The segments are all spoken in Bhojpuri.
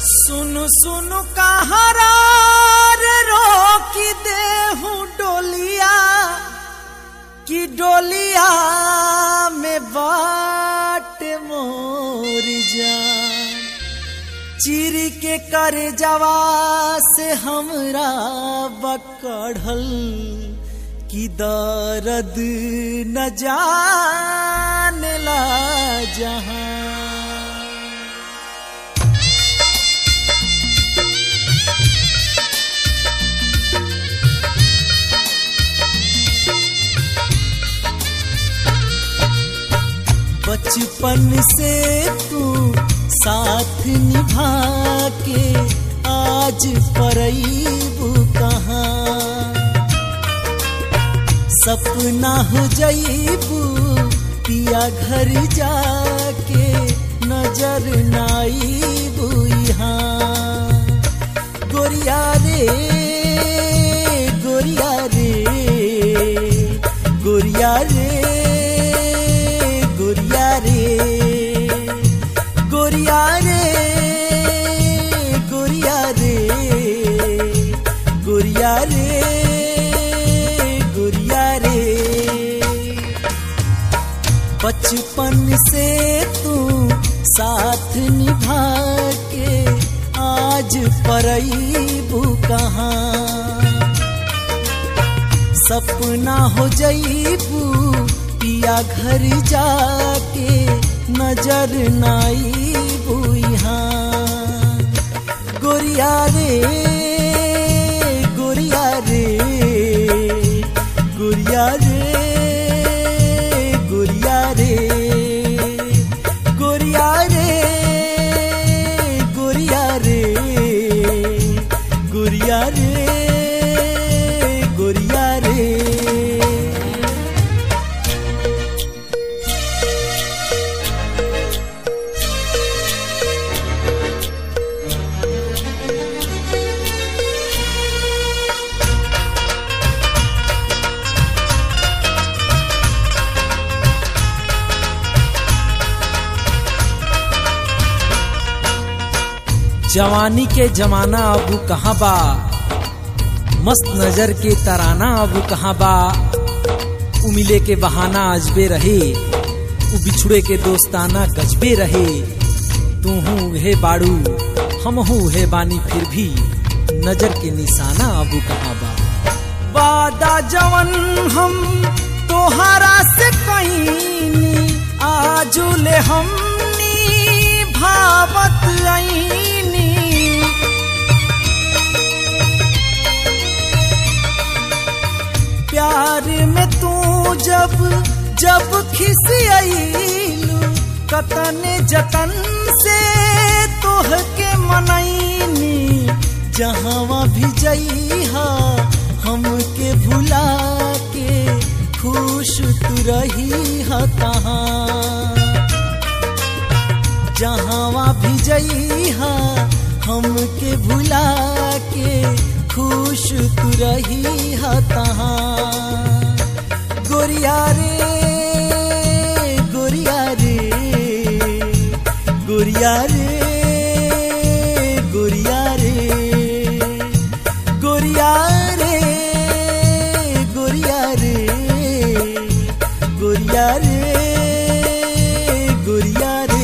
सुनु सुनु कहारा रे रोकी देहूं डोलिया की डोलिया में बाट मोर जान चीर के कर जवा से हमरा बकढ़ल की दर्द न जानेला जहां। बचपन से तू साथ निभा के आज परईबू कहाँ सपना हो जाइबू पिया घर जाके नजर नाईबू यहाँ। गोरिया रे गोरिया रे गोरिया रे गोरिया रे गोरिया रे गोरिया रे गोरिया रे गोरिया रे। बचपन से तू साथ निभा के आज परईबू कहाँ सपना हो जाइबू पिया घर जाके नजर नाईबू यहाँ। गोरिया रे गोरिया रे गोरिया रे गोरिया रे गोरिया रे गोरिया रे गोरिया रे गोरिया रे। जवानी के जमाना अब कहाँ बा मस्त नजर के तराना अब कहाँ बा उ मिले के बहाना अजबे रहे उ बिछुड़े के दोस्ताना गजबे रहे। तू हूँ हे बाड़ू हम हूँ हे बानी फिर भी नजर के निशाना अब कहाँ बा। वादा जवन हम तोहरा से कहीं आजुले हमनी भावत आई प्यार में तू जब जब खिसियाईलू कतने जतन से तोहके मनैनी जहाँ भी जइहा हमके भुला के खुश तू रही हा तहाँ। जहाँ भी जइहा हमके भुला के खुश तू रही हा तहाँ। गोरिया रे गोरिया रे गोरिया रे गोरिया रे गोरिया रे गोरिया रे गोरिया रे गोरिया रे।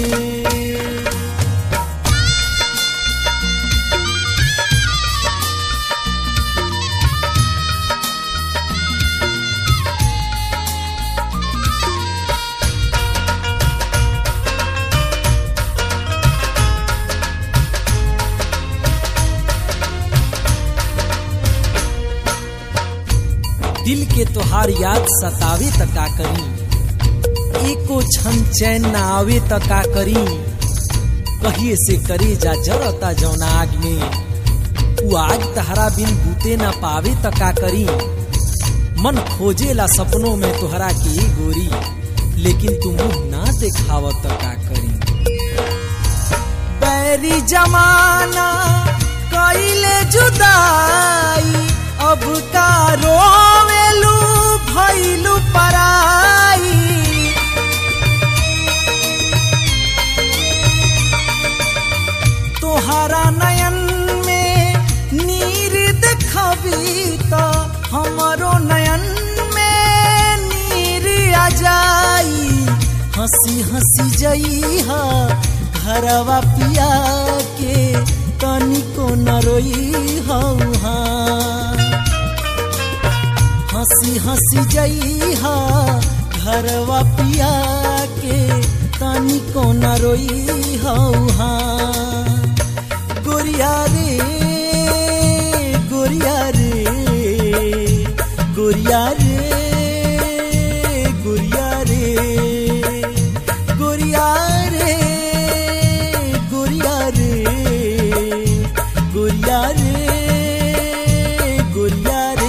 दिल के तोहार याद सतावे त का करी एको क्षण चैन न आवे त का करी। कहिए से करे जा जरता जौना आग में उ आग तहरा बिन बूते न पावे त का करी। मन खोजेला सपनों में तोहरा की गोरी लेकिन तू मुँह ना देखाव त का करी। बैरी जमाना कइले जुदाई अब का रोवेलू भइलू पराई। तोहार जाई हंसी हंसी जइहा घरवा पिया के तनिको न रोई हौहा हंसी हंसी जइहा घरवा पिया के तनिको न रोई हौहा गोरिया रे गोरिया रे गोरिया रे गोरिया रे गोरिया रे गोरिया रे गोरिया रे गोरिया रे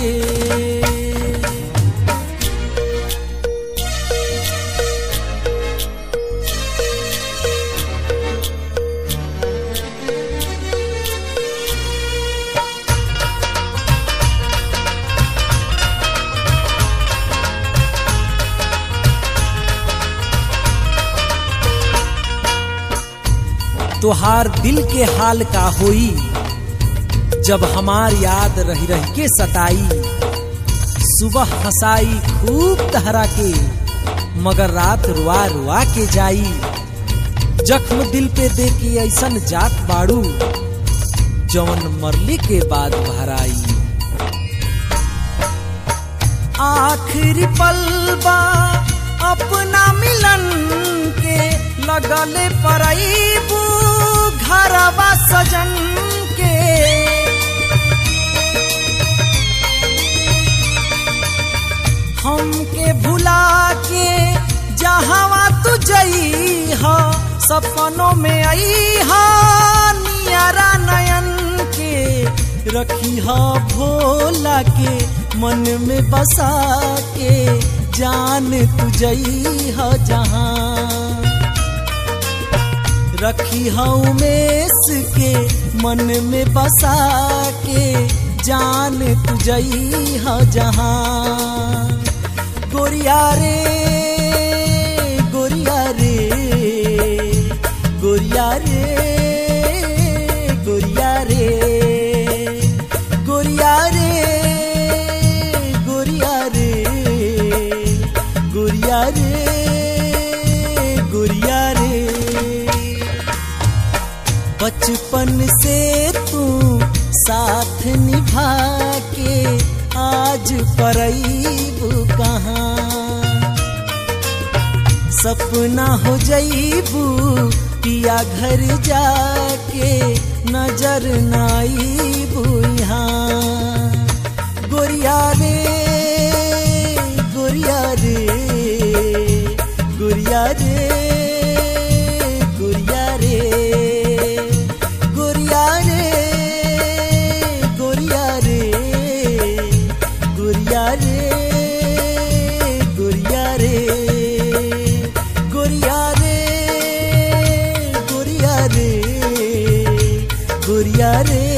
तोहार दिल के हाल का होई जब हमार याद रही रही के सताई सुबह हंसाई खूब तहरा के मगर रात रुआ रुआ के जाई जख्म दिल पे दे के ऐसन जात बाड़ू जवन मरली के बाद भराई आखिरी पल बा अपना मिलन के लगले परईबू घरवा सजन के हमके भुला के जहावा तू जइहा सपनों में आईहा नियारा नयन के रखीहा भोला के मन में बसा के जान तू जइहा जहां रखी हूँ मेस के मन में बसा के जान तू जइहा जहां गोरिया रे गोरिया रे गोरिया रे गोरिया रे गोरिया रे गोरिया रे गोरिया रे गोरिया रे बचपन से तू साथ निभा के आज परईबू कहाँ सपना हो जईबू पिया घर जाके नजर नाईबू यहाँ गोरिया रे गोरिया रे गोरिया रे गोरिया रे गोरिया रे गोरिया रे गोरिया रे गोरिया रे गोरिया रे गोरिया रे गोरिया रे